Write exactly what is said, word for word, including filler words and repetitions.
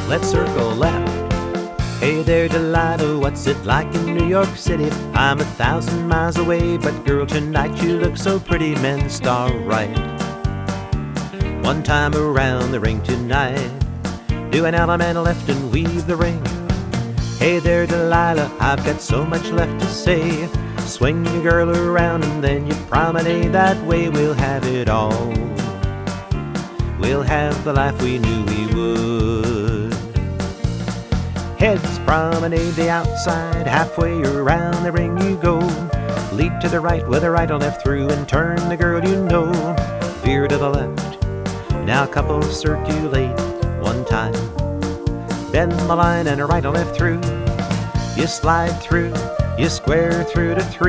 let's circle left. Hey there, Delilah, what's it like in New York City? I'm a thousand miles away, but girl, tonight you look so pretty, men star right. One time around the ring tonight, do an element and left and weave the ring. Hey there, Delilah, I've got so much left to say. Swing your girl around and then you promenade that way. We'll have it all. We'll have the life we knew we would. Heads promenade the outside, halfway around the ring you go. Lead to the right with a right or left through and turn the girl you know. Veer to the left, now couples circulate one time. Bend the line and a right or left through. You slide through, you square through to three.